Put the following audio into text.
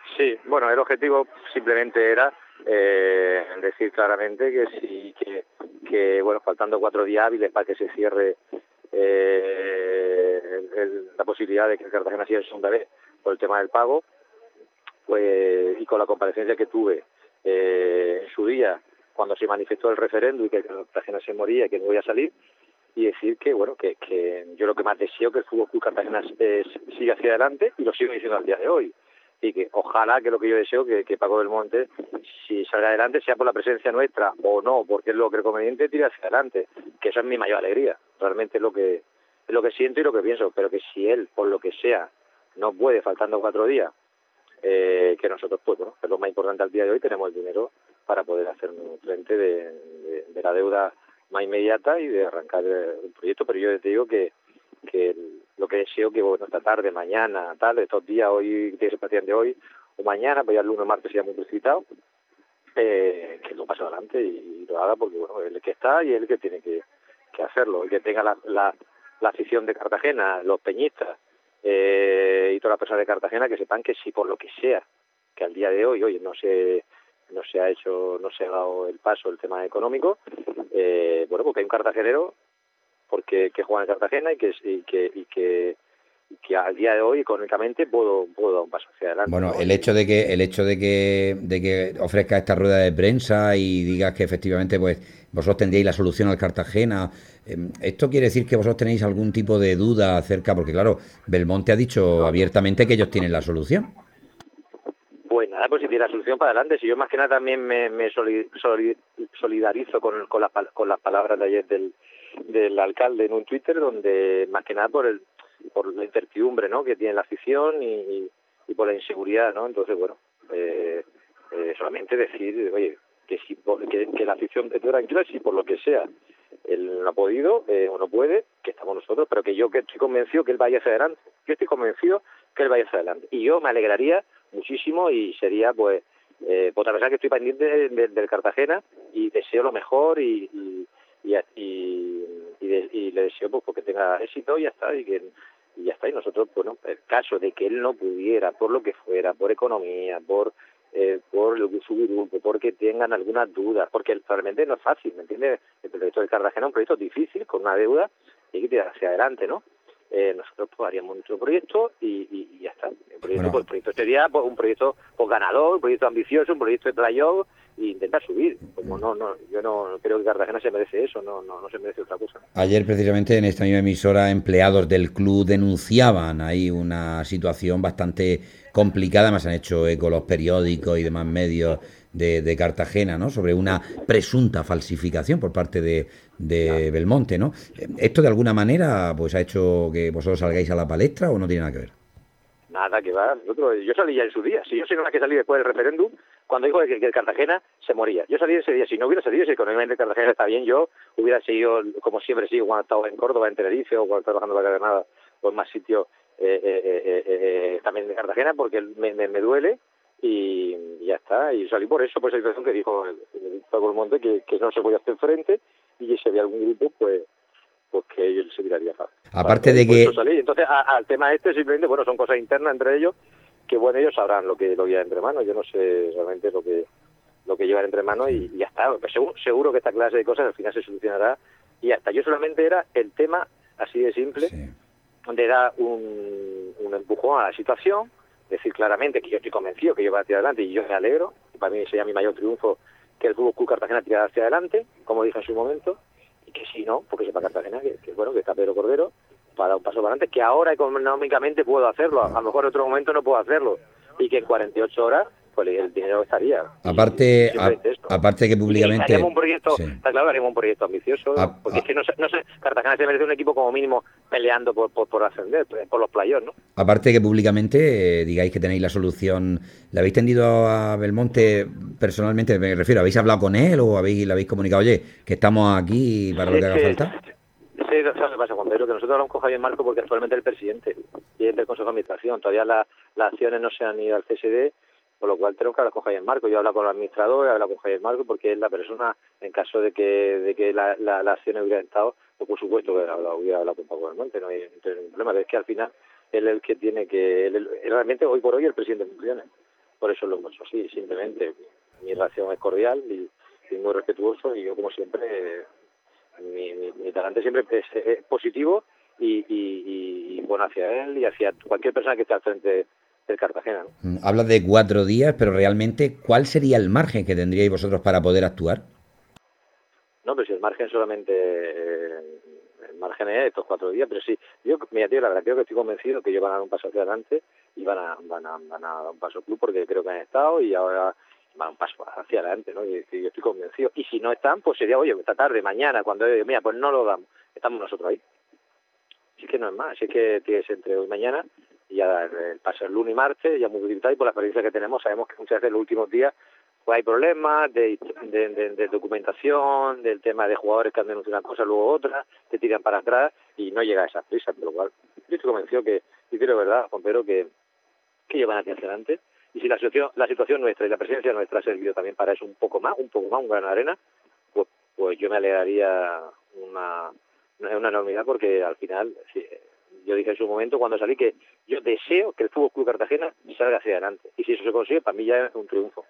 Sí, bueno, el objetivo simplemente era decir claramente que sí, que bueno, faltando 4 días hábiles para que se cierre la posibilidad de que el Cartagena siga en segunda vez por el tema del pago, pues y con la comparecencia que tuve en su día cuando se manifestó el referéndum y que el Cartagena se moría y que no voy a salir, y decir que bueno que yo lo que más deseo que el Fútbol Club Cartagena siga hacia adelante, y lo sigo diciendo al día de hoy, y que ojalá, que lo que yo deseo, que Paco Belmonte, si sale adelante, sea por la presencia nuestra o no, porque es lo que es conveniente, tire hacia adelante, que eso es mi mayor alegría, realmente es lo que siento y lo que pienso, pero que si él, por lo que sea, no puede, faltando 4 días, que nosotros, pues bueno, que es lo más importante al día de hoy, tenemos el dinero para poder hacer frente de la deuda más inmediata y de arrancar el proyecto. Pero yo te digo que lo que deseo, que bueno, esta tarde, mañana, tal, estos días, hoy, que se partían de hoy o mañana, pues ya el lunes, martes ya muy precipitado, que lo pase adelante y lo haga, porque bueno, él es el que está y él es el que tiene que hacerlo, y que tenga la afición de Cartagena, los peñistas, y todas las personas de Cartagena, que sepan que si por lo que sea, que al día de hoy, oye, no se ha dado el paso el tema económico, bueno, porque hay un cartagenero porque que juega en Cartagena y que al día de hoy económicamente puedo dar un paso hacia adelante, Bueno, ¿no? el hecho de que ofrezca esta rueda de prensa y digas que efectivamente pues vosotros tendríais la solución al Cartagena, esto quiere decir que vosotros tenéis algún tipo de duda acerca, porque claro, Belmonte ha dicho No, no. abiertamente que ellos tienen la solución. Pues nada, pues si tiene la solución para adelante. Si yo más que nada también me solidarizo con las palabras de ayer del alcalde en un Twitter, donde más que nada por la incertidumbre, ¿no?, que tiene la afición y por la inseguridad, ¿no? Entonces, bueno, solamente decir, oye, que la afición esté tranquila, si por lo que sea él no ha podido o no puede, que estamos nosotros, pero que estoy convencido que él vaya hacia adelante. Yo estoy convencido que él vaya hacia adelante. Y yo me alegraría muchísimo y sería, pues, otra persona que estoy pendiente del Cartagena, y deseo lo mejor y le deseo pues que tenga éxito y ya está, y ya está. Y nosotros, bueno, el caso de que él no pudiera, por lo que fuera, por economía, por su grupo, porque tengan algunas dudas, porque realmente no es fácil, ¿me entiendes? El proyecto del Cartagena es un proyecto difícil, con una deuda, y hay que tirar hacia adelante, ¿no? Nosotros pues haríamos nuestro proyecto y ya está. Bueno, El proyecto sería pues un proyecto pues ganador, un proyecto ambicioso, un proyecto de playoff, e intentar subir. Como yo no creo que Cartagena se merece eso, no se merece otra cosa. ayer precisamente en esta misma emisora empleados del club denunciaban ahí una situación bastante complicada, más han hecho eco los periódicos y demás medios de Cartagena, ¿no? Sobre una presunta falsificación por parte Ya. de Belmonte, ¿no? ¿Esto de alguna manera pues ha hecho que vosotros salgáis a la palestra o no tiene nada que ver? Nada, que va. Yo salí ya en su día. Si yo soy una que salí después del referéndum, cuando dijo que el Cartagena se moría. Yo salí ese día. Si no hubiera salido, si económicamente el Cartagena está bien, yo hubiera seguido, como siempre sigo, cuando he estado en Córdoba, en Tenerife, o cuando he trabajando para Granada, o en más sitios, también de Cartagena, porque me duele, y ya está. Y salí por eso, por esa situación que dijo el Paco Monte, que no se podía hacer frente, y que si había algún grupo, pues que él se tiraría para Aparte atrás, y de por eso que salí. Entonces, al tema simplemente, bueno, son cosas internas entre ellos, que bueno, ellos sabrán lo que llevan entre manos. Yo no sé realmente lo que llevan entre manos, y ya está. Pues seguro que esta clase de cosas al final se solucionará, y ya está. Yo solamente era el tema, así de simple, sí. de dar un empujón a la situación, decir claramente que yo estoy convencido que yo voy hacia adelante, y yo me alegro, y para mí sería mi mayor triunfo que el Fútbol Club Cartagena tirara hacia adelante, como dije en su momento, y que si no, porque sepa Cartagena que bueno, que está Pedro Cordero para dar un paso para adelante, que ahora económicamente puedo hacerlo, a lo mejor en otro momento no puedo hacerlo, y que en 48 horas pues el dinero estaría, y aparte simplemente esto. aparte que Y que haríamos públicamente un proyecto, sí. está claro, haríamos un proyecto ambicioso, A- porque es a- que no sé, Cartagena se merece un equipo como mínimo peleando por ascender, por los playoffs, ¿no? Aparte que públicamente digáis que tenéis la solución, ¿le habéis tendido a Belmonte personalmente? Me refiero, ¿habéis hablado con él o le habéis comunicado, oye, que estamos aquí para lo Sí, que haga sí, falta? sí, ¿sabes lo que pasa, Juan Pedro? Que nosotros hablamos con Javier Marco porque actualmente es el presidente y es del Consejo de Administración. Todavía las acciones no se han ido al CSD, por lo cual tenemos que hablar con Javier Marco. Yo he hablado con el administrador, he hablado con Javier Marco, porque es la persona, en caso de que la acción hubiera estado, pues por supuesto que hubiera hablado con Paco Belmonte, no hay ningún problema. Pero es que al final él es el que tiene que, él realmente hoy por hoy es el presidente de funciones. por eso lo hemos hecho así, simplemente. Mi relación es cordial y muy respetuoso, y yo, como siempre, mi talante siempre es positivo y bueno hacia él y hacia cualquier persona que esté al frente del Cartagena, ¿no? Hablas de 4 días, pero realmente, ¿cuál sería el margen que tendríais vosotros para poder actuar? No, pero si el margen solamente, el margen es estos 4 días, pero sí, yo, mira, tío, la verdad creo que estoy convencido que ellos van a dar un paso hacia adelante y van a dar un paso al club, porque creo que han estado y ahora van un paso hacia adelante, ¿no? Y yo estoy convencido. Y si no están, pues sería, oye, esta tarde, mañana, cuando, mira, pues no lo damos, estamos nosotros ahí. Si es que no es más, si es que tienes entre hoy y mañana, y ya el paso el lunes y martes, ya muy limitado, y por la experiencia que tenemos sabemos que muchas veces en los últimos días pues hay problemas de documentación, del tema de jugadores que han denunciado una cosa, luego otra, te tiran para atrás y no llega a esas prisas, por lo cual yo estoy convencido que, y creo, ¿verdad, Juan Pedro, que llevan hacia adelante? Y si la situación nuestra y la presencia nuestra ha servido también para eso un poco más, un grano de arena, pues yo me alegraría una enormidad, porque al final, sí, yo dije en su momento cuando salí que yo deseo que el Fútbol Club Cartagena salga hacia adelante, y si eso se consigue, para mí ya es un triunfo.